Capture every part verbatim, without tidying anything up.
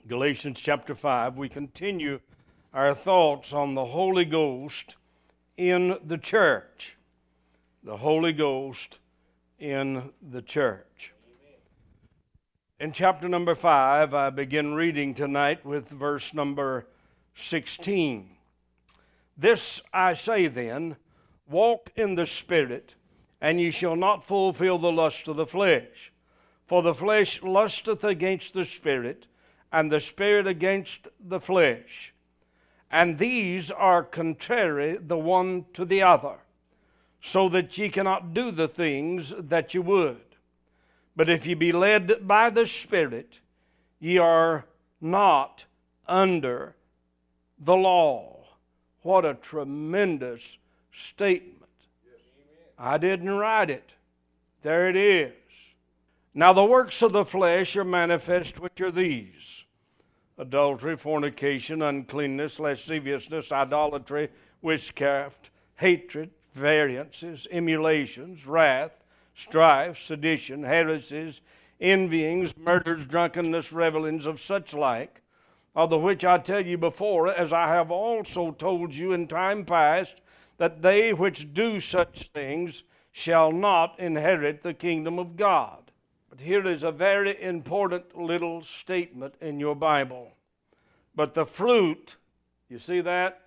Galatians chapter five, we continue our thoughts on the Holy Ghost in the church. The Holy Ghost in the church. In chapter number five, I begin reading tonight with verse number sixteen. This I say then, walk in the Spirit, and ye shall not fulfill the lust of the flesh. For the flesh lusteth against the Spirit, and the Spirit against the flesh. And these are contrary the one to the other, so that ye cannot do the things that ye would. But if ye be led by the Spirit, ye are not under the law. What a tremendous statement. I didn't write it. There it is. Now the works of the flesh are manifest, which are these: adultery, fornication, uncleanness, lasciviousness, idolatry, witchcraft, hatred, variances, emulations, wrath, strife, sedition, heresies, envyings, murders, drunkenness, revellings, of such like, of the which I tell you before, as I have also told you in time past, that they which do such things shall not inherit the kingdom of God. But here is a very important little statement in your Bible. But the fruit, you see that?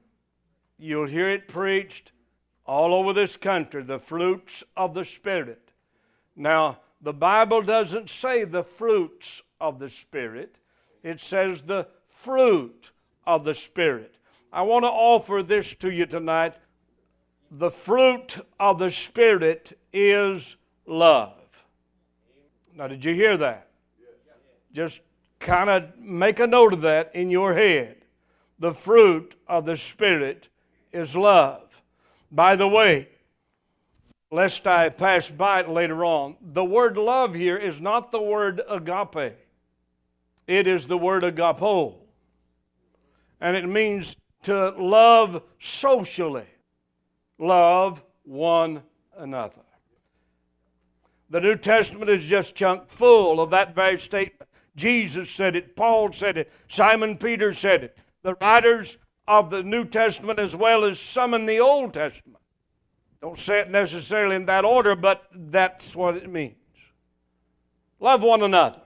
You'll hear it preached all over this country, the fruits of the Spirit. Now, the Bible doesn't say the fruits of the Spirit. It says the fruit of the Spirit. I want to offer this to you tonight. The fruit of the Spirit is love. Now, did you hear that? Just kind of make a note of that in your head. The fruit of the Spirit is love. By the way, lest I pass by it later on, the word love here is not the word agape. It is the word agapo. And it means to love socially. Love one another. The New Testament is just chock full of that very statement. Jesus said it, Paul said it, Simon Peter said it. The writers of the New Testament as well as some in the Old Testament. Don't say it necessarily in that order, but that's what it means. Love one another.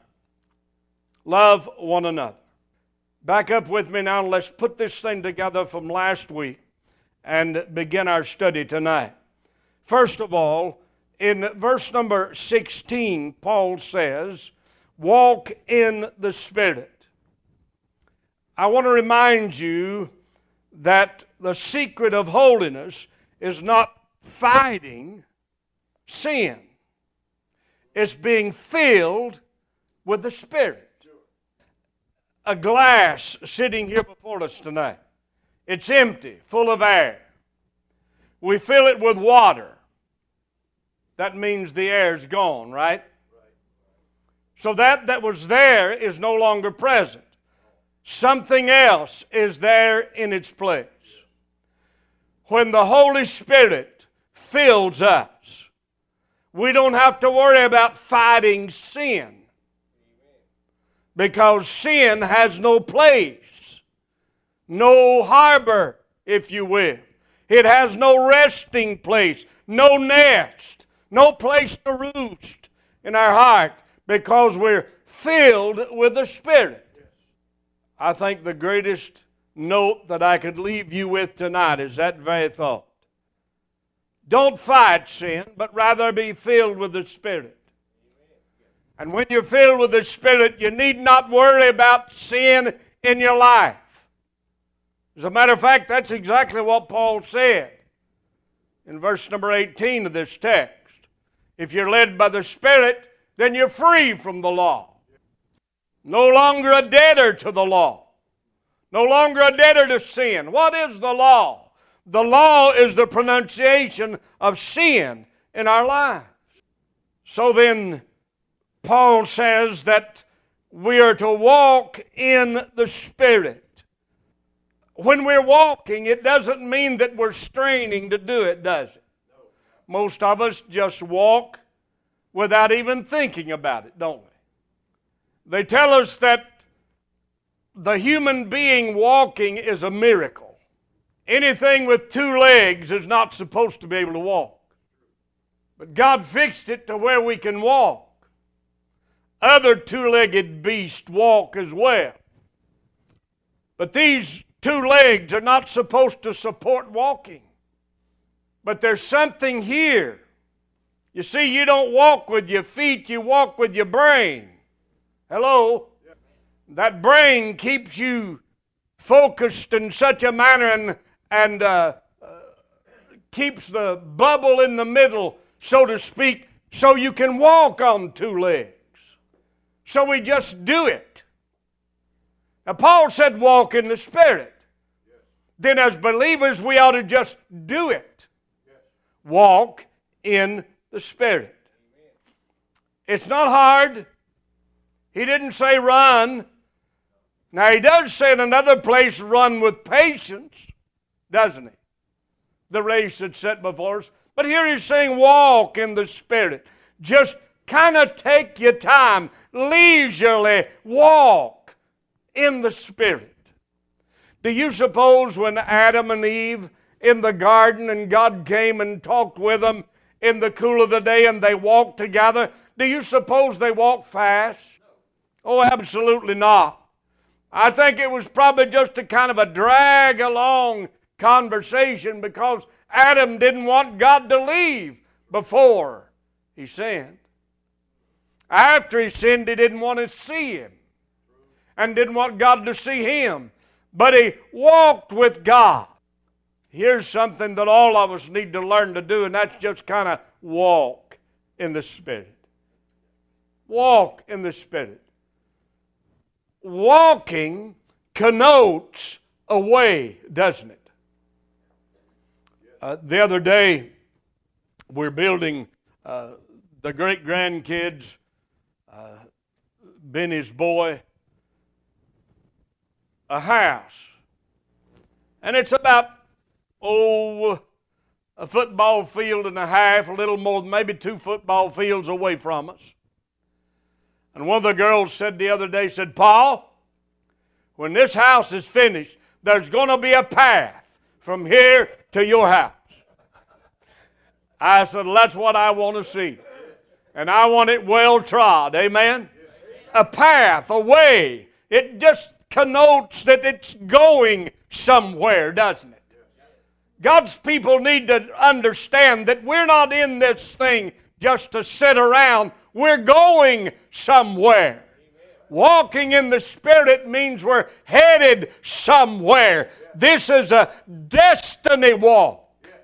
Love one another. Back up with me now and let's put this thing together from last week and begin our study tonight. First of all, in verse number sixteen, Paul says, walk in the Spirit. I want to remind you that the secret of holiness is not fighting sin. It's being filled with the Spirit. A glass sitting here before us tonight. It's empty, full of air. We fill it with water. That means the air's gone, right? So that that was there is no longer present. Something else is there in its place. When the Holy Spirit fills us, we don't have to worry about fighting sin. Because sin has no place, no harbor, if you will. It has no resting place, no nest, no place to roost in our heart because we're filled with the Spirit. I think the greatest note that I could leave you with tonight is that very thought. Don't fight sin, but rather be filled with the Spirit. And when you're filled with the Spirit, you need not worry about sin in your life. As a matter of fact, that's exactly what Paul said in verse number eighteen of this text. If you're led by the Spirit, then you're free from the law. No longer a debtor to the law. No longer a debtor to sin. What is the law? The law is the pronunciation of sin in our lives. So then, Paul says that we are to walk in the Spirit. When we're walking, it doesn't mean that we're straining to do it, does it? Most of us just walk without even thinking about it, don't we? They tell us that the human being walking is a miracle. Anything with two legs is not supposed to be able to walk. But God fixed it to where we can walk. Other two-legged beasts walk as well. But these two legs are not supposed to support walking. But there's something here. You see, you don't walk with your feet, you walk with your brain. Hello? That brain keeps you focused in such a manner and, and uh, uh, keeps the bubble in the middle, so to speak, so you can walk on two legs. So we just do it. Now, Paul said walk in the Spirit. Yes. Then as believers, we ought to just do it. Yes. Walk in the Spirit. Amen. It's not hard. He didn't say run. Now, he does say in another place, run with patience, doesn't he? The race that's set before us. But here he's saying walk in the Spirit. Just kind of take your time, leisurely walk in the Spirit. Do you suppose when Adam and Eve in the garden and God came and talked with them in the cool of the day and they walked together, do you suppose they walked fast? Oh, absolutely not. I think it was probably just a kind of a drag along conversation because Adam didn't want God to leave before he sinned. After he sinned, he didn't want to see him and didn't want God to see him. But he walked with God. Here's something that all of us need to learn to do, and that's just kind of walk in the Spirit. Walk in the Spirit. Walking connotes a way, doesn't it? Uh, the other day, we're building uh, the great-grandkids, uh, Benny's boy, a house. And it's about, oh, a football field and a half, a little more than maybe two football fields away from us. And one of the girls said the other day, said, Paul, when this house is finished, there's going to be a path from here to your house. I said, well, that's what I want to see. And I want it well trod. Amen? A path, a way. It just connotes that it's going somewhere, doesn't it? God's people need to understand that we're not in this thing just to sit around. We're going somewhere. Walking in the Spirit means we're headed somewhere. This is a destiny walk.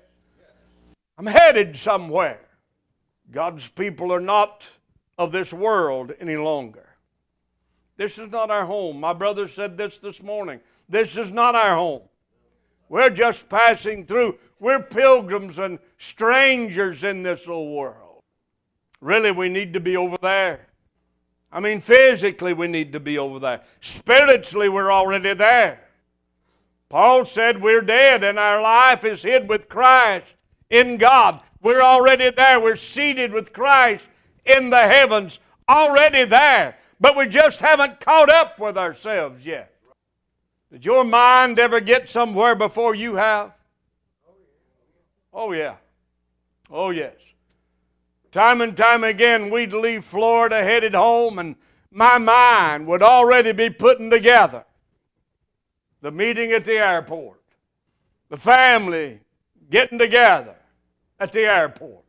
I'm headed somewhere. God's people are not of this world any longer. This is not our home. My brother said this this morning. This is not our home. We're just passing through. We're pilgrims and strangers in this old world. Really, we need to be over there. I mean, physically we need to be over there. Spiritually, we're already there. Paul said we're dead and our life is hid with Christ in God. We're already there. We're seated with Christ in the heavens, already there. But we just haven't caught up with ourselves yet. Did your mind ever get somewhere before you have? Oh, yeah. Oh, yes. Time and time again, we'd leave Florida headed home, and my mind would already be putting together the meeting at the airport, the family getting together at the airport.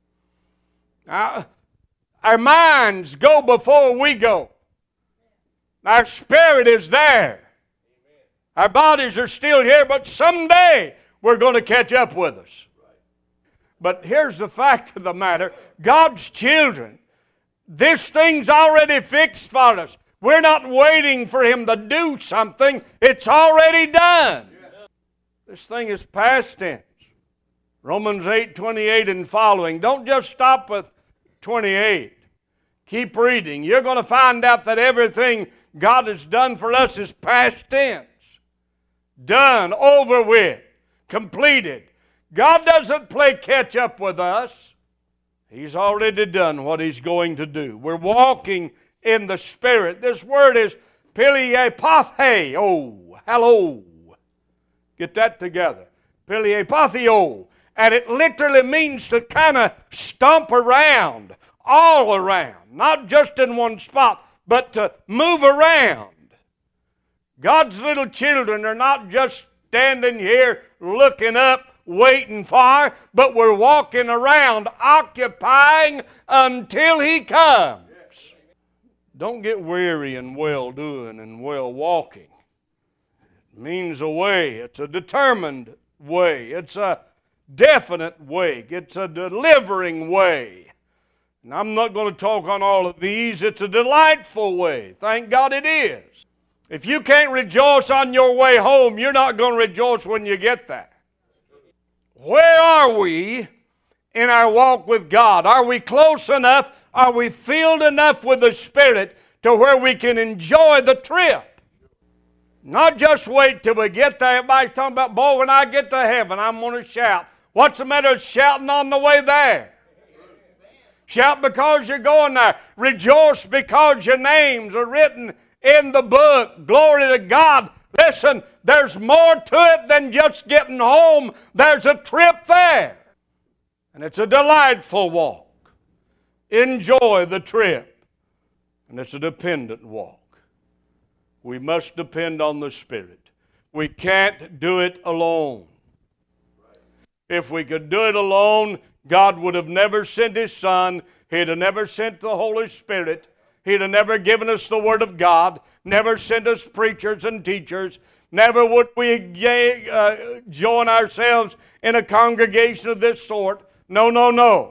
Now, our minds go before we go. Our spirit is there. Our bodies are still here, but someday we're going to catch up with us. But here's the fact of the matter. God's children, this thing's already fixed for us. We're not waiting for Him to do something. It's already done. This thing is past tense. Romans eight twenty-eight and following. Don't just stop with twenty-eight. Keep reading. You're going to find out that everything God has done for us is past tense. Done, over with, completed. God doesn't play catch up with us. He's already done what He's going to do. We're walking in the Spirit. This word is Piliepatheo. Hello. Get that together. Piliepatheo. And it literally means to kind of stomp around, all around, not just in one spot, but to move around. God's little children are not just standing here looking up, waiting for, but we're walking around, occupying until He comes. Don't get weary in well-doing and well-walking. It means a way. It's a determined way. It's a definite way. It's a delivering way. And I'm not going to talk on all of these. It's a delightful way. Thank God it is. If you can't rejoice on your way home, you're not going to rejoice when you get there. Where are we in our walk with God? Are we close enough? Are we filled enough with the Spirit to where we can enjoy the trip? Not just wait till we get there. Everybody's talking about, boy, when I get to heaven, I'm going to shout. What's the matter with shouting on the way there? Shout because you're going there. Rejoice because your names are written in the book. Glory to God. Listen, there's more to it than just getting home. There's a trip there. And it's a delightful walk. Enjoy the trip. And it's a dependent walk. We must depend on the Spirit. We can't do it alone. If we could do it alone, God would have never sent His Son. He'd have never sent the Holy Spirit. He'd have never given us the Word of God, never sent us preachers and teachers. Never would we uh, join ourselves in a congregation of this sort. No, no, no.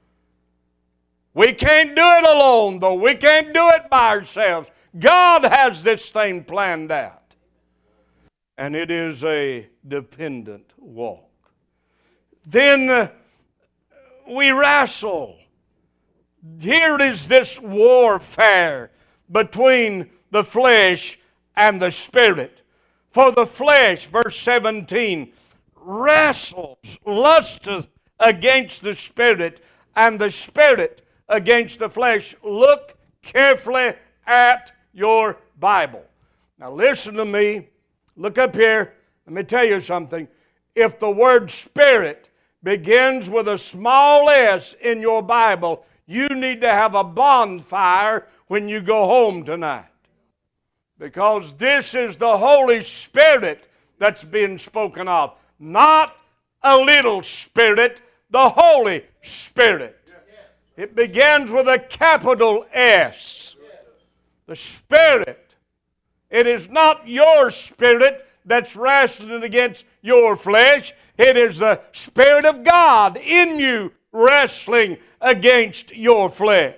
We can't do it alone, though. We can't do it by ourselves. God has this thing planned out. And it is a dependent walk. Then uh, we wrestle. Here is this warfare between the flesh and the Spirit. For the flesh, verse seventeen, wrestles, lusteth against the Spirit, and the Spirit against the flesh. Look carefully at your Bible. Now listen to me. Look up here. Let me tell you something. If the word Spirit begins with a small s in your Bible, you need to have a bonfire when you go home tonight. Because this is the Holy Spirit that's being spoken of. Not a little spirit, the Holy Spirit. It begins with a capital S. The Spirit. It is not your spirit that's wrestling against your flesh. It is the Spirit of God in you wrestling against your flesh.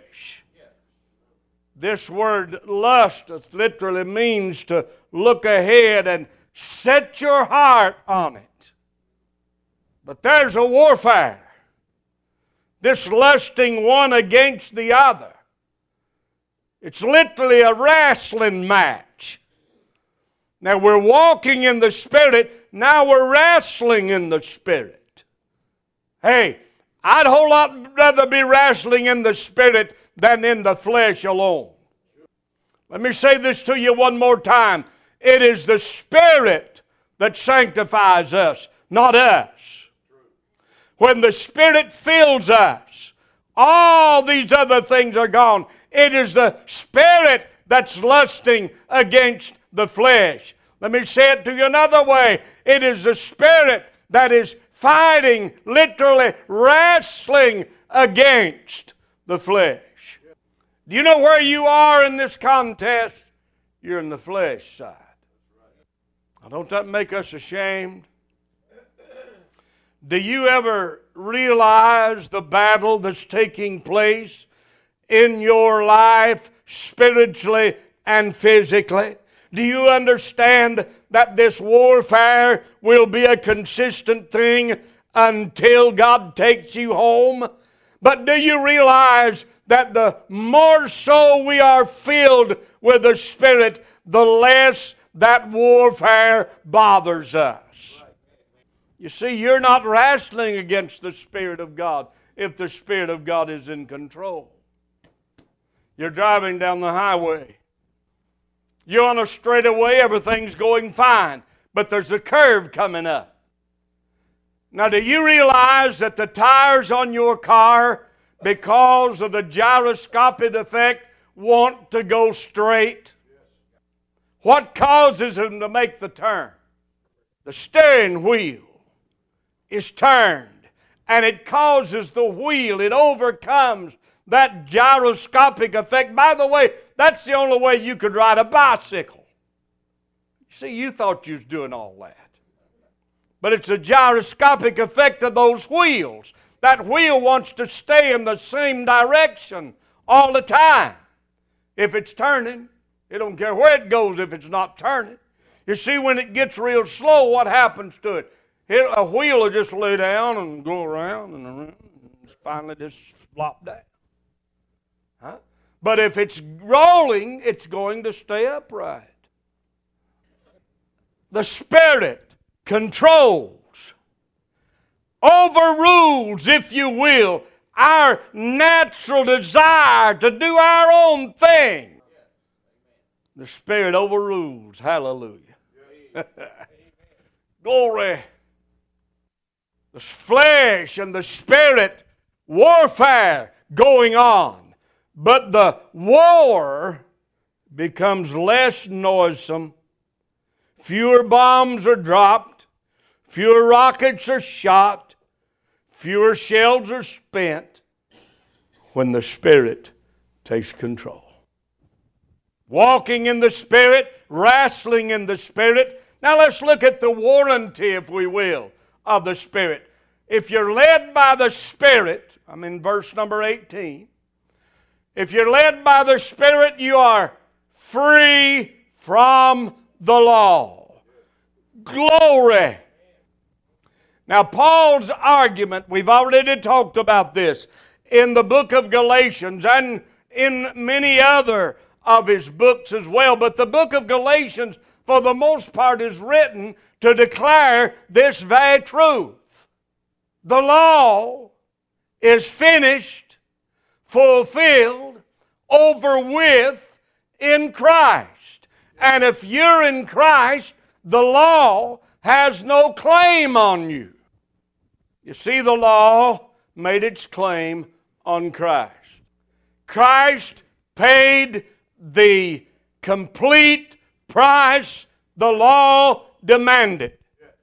This word lust literally means to look ahead and set your heart on it. But there's a warfare. This lusting one against the other. It's literally a wrestling match. Now we're walking in the Spirit, now we're wrestling in the Spirit. Hey, I'd a whole lot rather be wrestling in the Spirit than in the flesh alone. Let me say this to you one more time. It is the Spirit that sanctifies us, not us. When the Spirit fills us, all these other things are gone. It is the Spirit that's lusting against the flesh. Let me say it to you another way. It is the Spirit that is fighting, literally wrestling against the flesh. Do you know where you are in this contest? You're in the flesh side. Now, don't that make us ashamed? Do you ever realize the battle that's taking place in your life spiritually and physically? Do you understand that this warfare will be a consistent thing until God takes you home? But do you realize that the more so we are filled with the Spirit, the less that warfare bothers us? You see, you're not wrestling against the Spirit of God if the Spirit of God is in control. You're driving down the highway. You're on a straightaway, everything's going fine, but there's a curve coming up. Now, do you realize that the tires on your car, because of the gyroscopic effect, want to go straight? What causes them to make the turn? The steering wheel is turned, and it causes the wheel, it overcomes that gyroscopic effect. By the way, that's the only way you could ride a bicycle. See, you thought you was doing all that. But it's a gyroscopic effect of those wheels. That wheel wants to stay in the same direction all the time. If it's turning, it don't care where it goes if it's not turning. You see, when it gets real slow, what happens to it? it a wheel will just lay down and go around and around and finally just flop down. Huh? But if it's rolling, it's going to stay upright. The Spirit controls, overrules, if you will, our natural desire to do our own thing. The Spirit overrules. Hallelujah. Glory. The flesh and the Spirit warfare going on. But the war becomes less noisome. Fewer bombs are dropped. Fewer rockets are shot. Fewer shells are spent when the Spirit takes control. Walking in the Spirit, wrestling in the Spirit. Now let's look at the warranty, if we will, of the Spirit. If you're led by the Spirit, I'm in verse number eighteen. If you're led by the Spirit, you are free from the law. Glory. Now, Paul's argument, we've already talked about this in the book of Galatians and in many other of his books as well. But the book of Galatians, for the most part, is written to declare this very truth. The law is finished, fulfilled, over with in Christ. And if you're in Christ, the law has no claim on you. You see, the law made its claim on Christ. Christ paid the complete price the law demanded.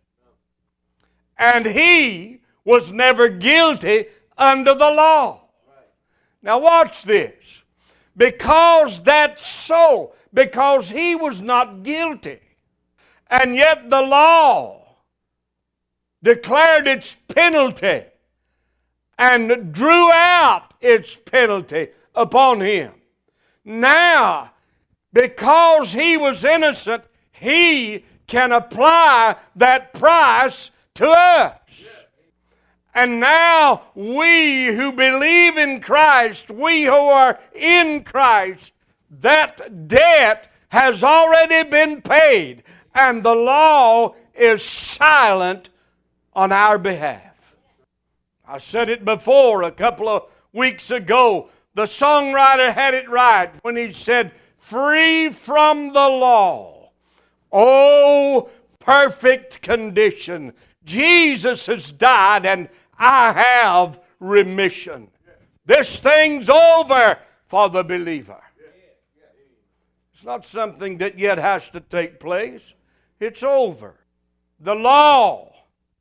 And He was never guilty under the law. Now watch this. Because that's so, because He was not guilty, and yet the law declared its penalty and drew out its penalty upon Him. Now, because He was innocent, He can apply that price to us. And now we who believe in Christ, we who are in Christ, that debt has already been paid, and the law is silent on our behalf. I said it before a couple of weeks ago. The songwriter had it right when he said, "Free from the law, oh perfect condition. Jesus has died and I have remission." This thing's over for the believer. It's not something that yet has to take place. It's over. The law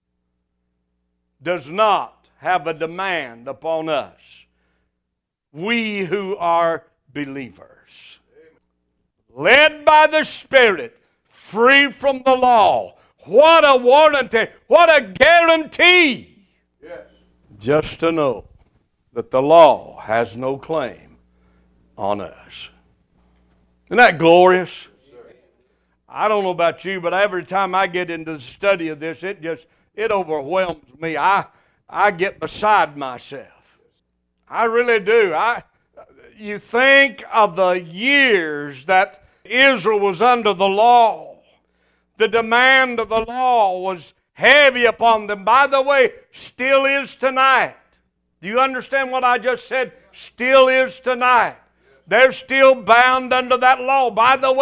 does not have a demand upon us, we who are believers. Led by the Spirit, free from the law. What a warranty, what a guarantee. Yes. Just to know that the law has no claim on us. Isn't that glorious? I don't know about you, but every time I get into the study of this, it just, it overwhelms me. I, I get beside myself. I really do. I, you think of the years that Israel was under the law. The demand of the law was heavy upon them. By the way, still is tonight. Do you understand what I just said? Still is tonight. They're still bound under that law. By the way,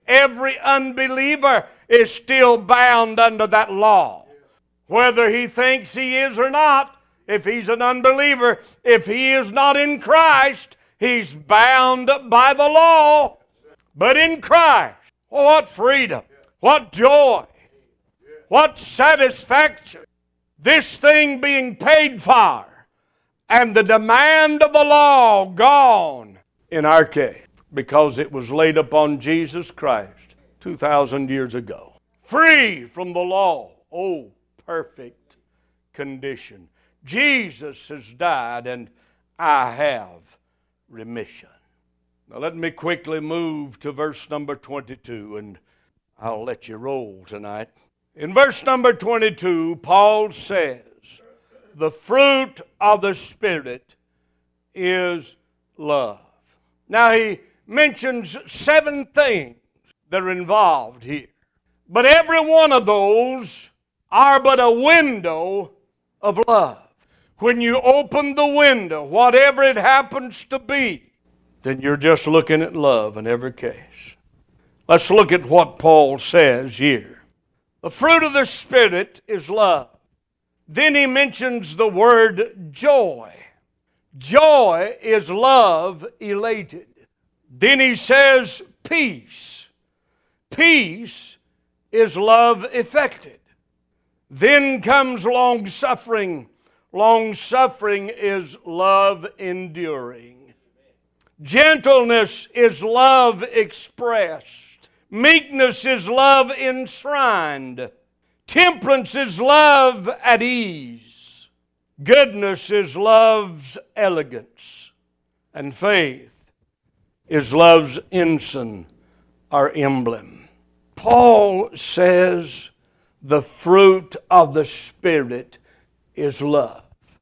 every unbeliever is still bound under that law. Whether he thinks he is or not, if he's an unbeliever, if he is not in Christ, he's bound by the law. But in Christ, oh, what freedom, what joy, what satisfaction. This thing being paid for, and the demand of the law gone in our case, because it was laid upon Jesus Christ two thousand years ago. Free from the law. Oh, perfect condition. Jesus has died and I have remission. Now let me quickly move to verse number twenty-two and I'll let you roll tonight. In verse number twenty-two, Paul says, the fruit of the Spirit is love. Now he mentions seven things that are involved here. But every one of those are but a window of love. When you open the window, whatever it happens to be, then you're just looking at love in every case. Let's look at what Paul says here. The fruit of the Spirit is love. Then he mentions the word joy. Joy is love elated. Then he says peace. Peace is love effected. Then comes long-suffering. Long-suffering is love enduring. Gentleness is love expressed. Meekness is love enshrined. Temperance is love at ease. Goodness is love's elegance. And faith is love's ensign or emblem. Paul says the fruit of the Spirit is love.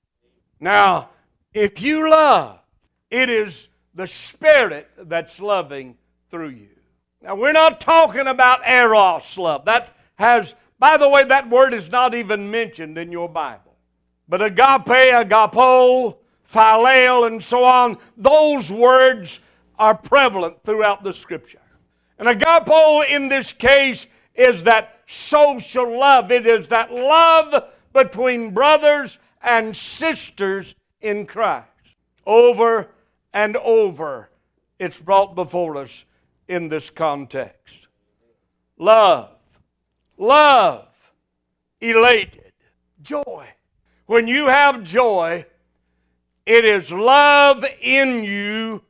Now, if you love, it is the Spirit that's loving through you. Now, we're not talking about eros love. That has, by the way, that word is not even mentioned in your Bible. But agape, agapo, phileo, and so on, those words are prevalent throughout the Scripture. And agapo in this case is that social love. It is that love between brothers and sisters in Christ. Over and over, it's brought before us in this context. Love. Love. Elated. Joy. When you have joy, it is love in you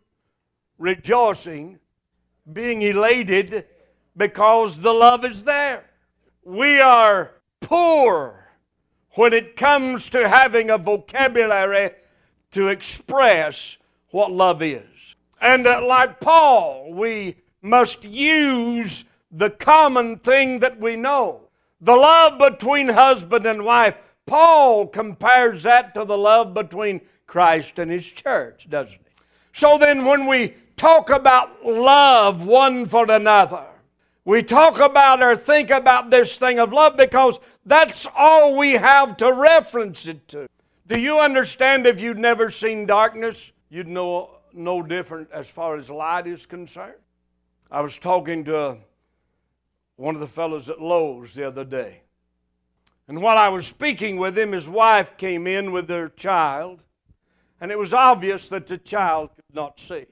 rejoicing, being elated because the love is there. We are poor when it comes to having a vocabulary to express what love is. And uh, like Paul, we must use the common thing that we know. The love between husband and wife. Paul compares that to the love between Christ and His church, doesn't he? So then when we talk about love one for another, we talk about or think about this thing of love because that's all we have to reference it to. Do you understand if you'd never seen darkness, you'd know no different as far as light is concerned? I was talking to one of the fellows at Lowe's the other day. And while I was speaking with him, his wife came in with their child. And it was obvious that the child could not see.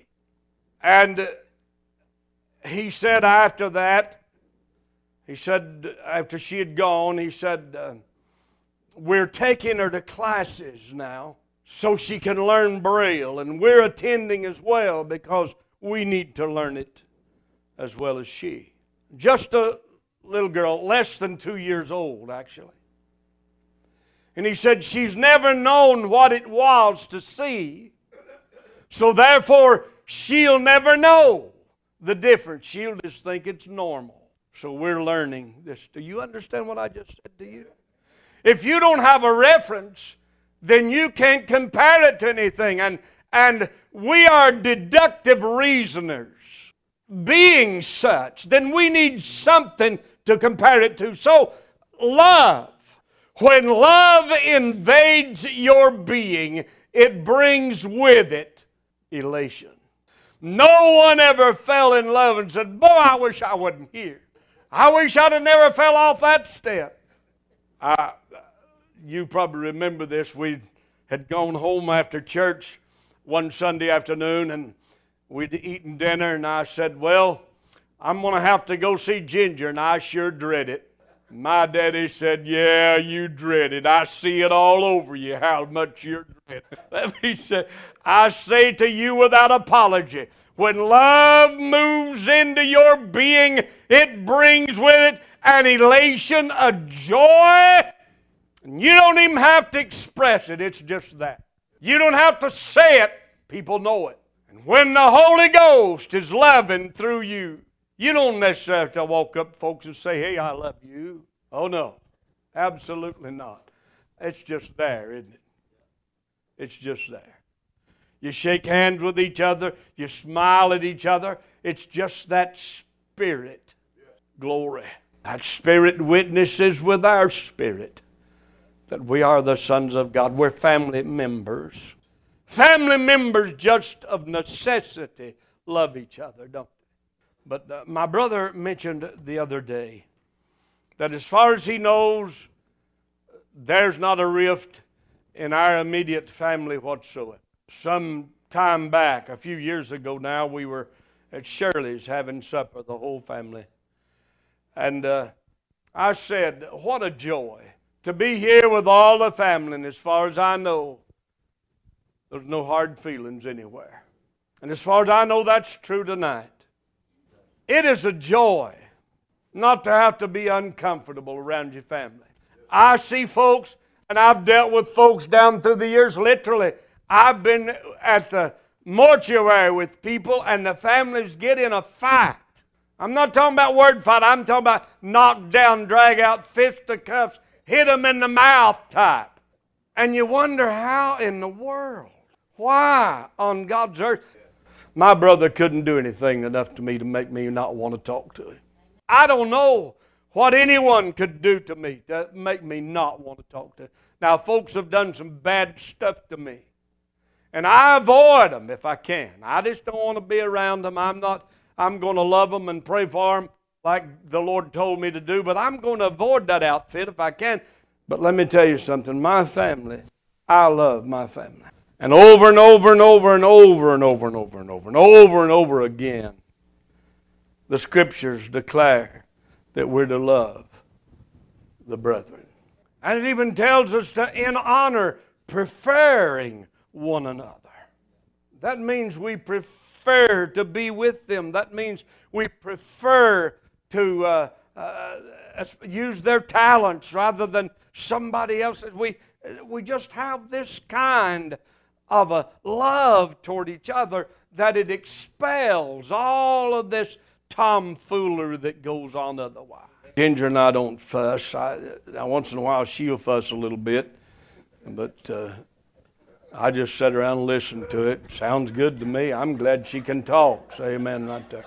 And he said after that, he said after she had gone, he said, uh, we're taking her to classes now so she can learn Braille. And we're attending as well because we need to learn it as well as she. Just a little girl, less than two years old actually. And he said she's never known what it was to see, so therefore she'll never know the difference. She'll just think it's normal. So we're learning this. Do you understand what I just said to you? If you don't have a reference, then you can't compare it to anything. And, and we are deductive reasoners. Being such, then we need something to compare it to. So love. When love invades your being, it brings with it elation. No one ever fell in love and said, boy, I wish I wasn't here. I wish I'd have never fell off that step. I, you probably remember this. We had gone home after church one Sunday afternoon, and we'd eaten dinner, and I said, well, I'm going to have to go see Ginger, and I sure dread it. My daddy said, yeah, you dread it. I see it all over you, how much you dread it. Let me say, I say to you without apology, when love moves into your being, it brings with it an elation, a joy. And you don't even have to express it. It's just that. You don't have to say it. People know it. And when the Holy Ghost is loving through you, you don't necessarily have to walk up to folks and say, hey, I love you. Oh, no. Absolutely not. It's just there, isn't it? It's just there. You shake hands with each other. You smile at each other. It's just that spirit. Glory. That spirit witnesses with our spirit that we are the sons of God. We're family members. Family members just of necessity love each other, don't they? But uh, my brother mentioned the other day that as far as he knows, there's not a rift in our immediate family whatsoever. Some time back, a few years ago now, we were at Shirley's having supper, the whole family. And uh, I said, what a joy to be here with all the family. And as far as I know, there's no hard feelings anywhere. And as far as I know, that's true tonight. It is a joy not to have to be uncomfortable around your family. I see folks, and I've dealt with folks down through the years, literally. I've been at the mortuary with people, and the families get in a fight. I'm not talking about word fight. I'm talking about knock down, drag out, fisticuffs, hit them in the mouth type. And you wonder how in the world, why on God's earth? My brother couldn't do anything enough to me to make me not want to talk to him. I don't know what anyone could do to me to make me not want to talk to him. Now, folks have done some bad stuff to me, and I avoid them if I can. I just don't want to be around them. I'm not. I'm going to love them and pray for them like the Lord told me to do, but I'm going to avoid that outfit if I can. But let me tell you something. My family, I love my family. And over and over and over and over and over and over and over and over and over again, the Scriptures declare that we're to love the brethren. And it even tells us to, in honor, preferring one another. That means we prefer to be with them. That means we prefer to uh, uh, use their talents rather than somebody else's. We, we just have this kind of a love toward each other that it expels all of this tomfoolery that goes on otherwise. Ginger and I don't fuss. I, once in a while she'll fuss a little bit, but uh, I just sit around and listen to it. Sounds good to me. I'm glad she can talk. Say amen right there.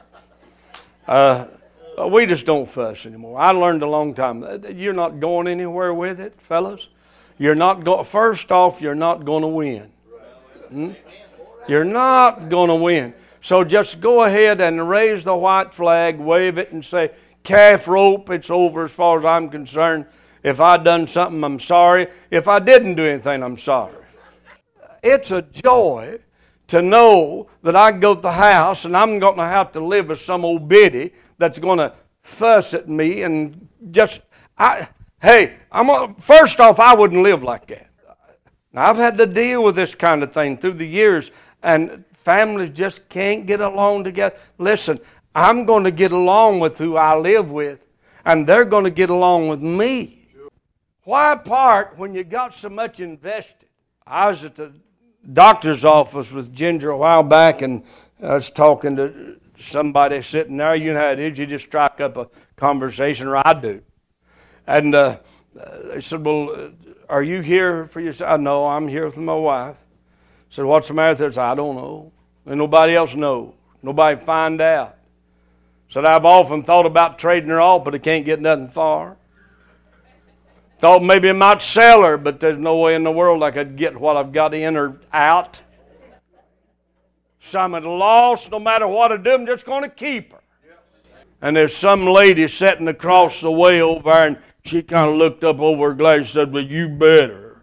Uh, we just don't fuss anymore. I learned a long time. You're not going anywhere with it, fellas. You're not go- First off, you're not going to win. Hmm? You're not going to win. So just go ahead and raise the white flag, wave it, and say, calf rope, it's over as far as I'm concerned. If I done something, I'm sorry. If I didn't do anything, I'm sorry. It's a joy to know that I can go to the house and I'm going to have to live with some old biddy that's going to fuss at me and just, I, hey, I'm gonna, first off, I wouldn't live like that. Now, I've had to deal with this kind of thing through the years, and families just can't get along together. Listen, I'm going to get along with who I live with, and they're going to get along with me. Why part when you got so much invested? I was at the doctor's office with Ginger a while back, and I was talking to somebody sitting there. You know how it is. You just strike up a conversation, or I do. And uh, they said, well, uh, are you here for yourself? I know, I'm here with my wife. I said, what's the matter with her? I said, I don't know. And nobody else knows. Nobody find out. I said, I've often thought about trading her off, but I can't get nothing for her. Thought maybe I might sell her, but there's no way in the world I could get what I've got in or out. Some at a loss, no matter what I do, I'm just going to keep her. And there's some lady sitting across the way over there, and she kind of looked up over her glass and said, well, you better.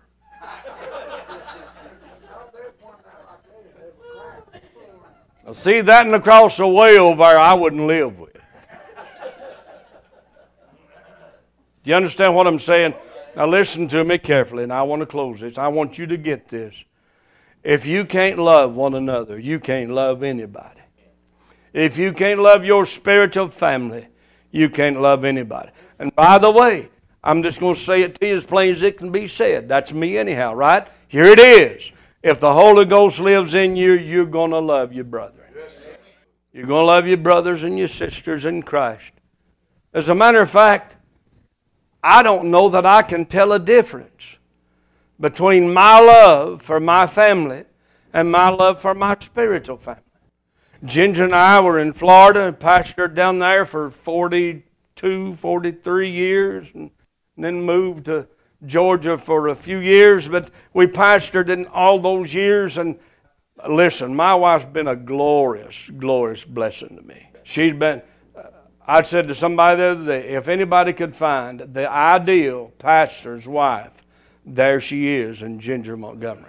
Now, see, that and across the way over there, I wouldn't live with. Do you understand what I'm saying? Now listen to me carefully, and I want to close this. I want you to get this. If you can't love one another, you can't love anybody. If you can't love your spiritual family, you can't love anybody. And by the way, I'm just going to say it to you as plain as it can be said. That's me anyhow, right? Here it is. If the Holy Ghost lives in you, you're going to love your brethren. You're going to love your brothers and your sisters in Christ. As a matter of fact, I don't know that I can tell a difference between my love for my family and my love for my spiritual family. Ginger and I were in Florida and pastored down there for forty-two, forty-three years, and then moved to Georgia for a few years, but we pastored in all those years. And listen, my wife's been a glorious, glorious blessing to me. She's been, uh, I said to somebody the other day, if anybody could find the ideal pastor's wife, there she is in Ginger Montgomery.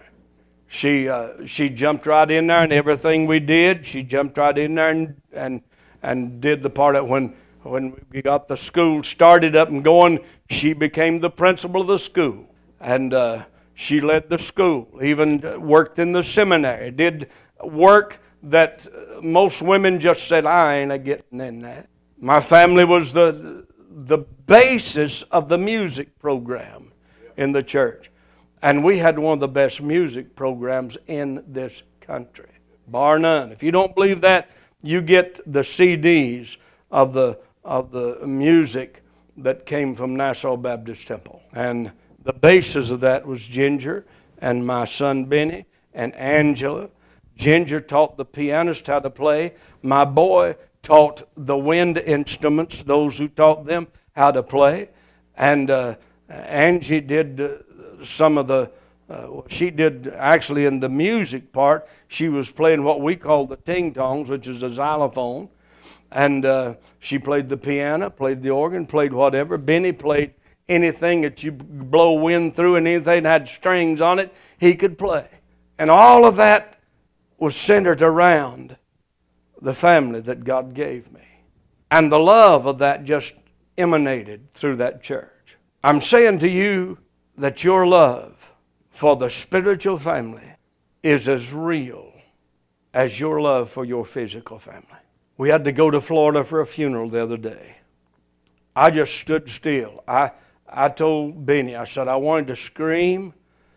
She uh, she jumped right in there, and everything we did, she jumped right in there and and, and did the part of when when we got the school started up and going. She became the principal of the school, and uh, she led the school. Even worked in the seminary. Did work that most women just said, "I ain't a getting in that." My family was the the basis of the music program in the church. And we had one of the best music programs in this country, bar none. If you don't believe that, you get the C Ds of the of the music that came from Nassau Baptist Temple. And the basis of that was Ginger and my son Benny and Angela. Ginger taught the pianist how to play. My boy taught the wind instruments, those who taught them how to play. And uh, Angie did... Uh, some of the, uh, she did actually in the music part, she was playing what we call the ting-tongs, which is a xylophone. And uh, she played the piano, played the organ, played whatever. Benny played anything that you blow wind through and anything that had strings on it, he could play. And all of that was centered around the family that God gave me. And the love of that just emanated through that church. I'm saying to you, that your love for the spiritual family is as real as your love for your physical family. We had to go to Florida for a funeral the other day. I just stood still. I, I told Benny, I said, I wanted to scream,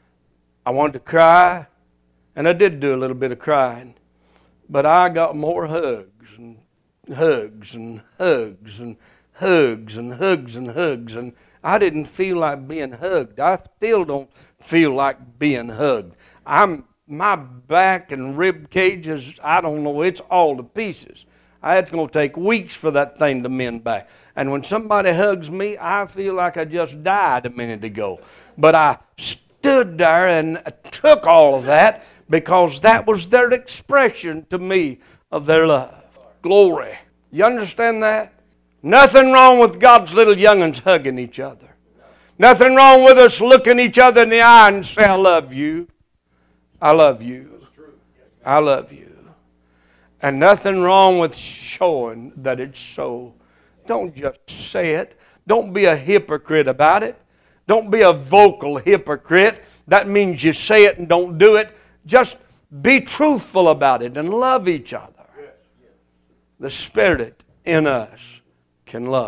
I wanted to cry, and I did do a little bit of crying, but I got more hugs and hugs and hugs and hugs and hugs and hugs, and I didn't feel like being hugged. I still don't feel like being hugged. I'm my back and rib cage is, I don't know, it's all to pieces. It's going to take weeks for that thing to mend back. And when somebody hugs me, I feel like I just died a minute ago. But I stood there and took all of that because that was their expression to me of their love. Glory. You understand that? Nothing wrong with God's little young'uns hugging each other. Nothing wrong with us looking each other in the eye and say, I love you. I love you. I love you. And nothing wrong with showing that it's so. Don't just say it. Don't be a hypocrite about it. Don't be a vocal hypocrite. That means you say it and don't do it. Just be truthful about it and love each other. The Spirit in us can love.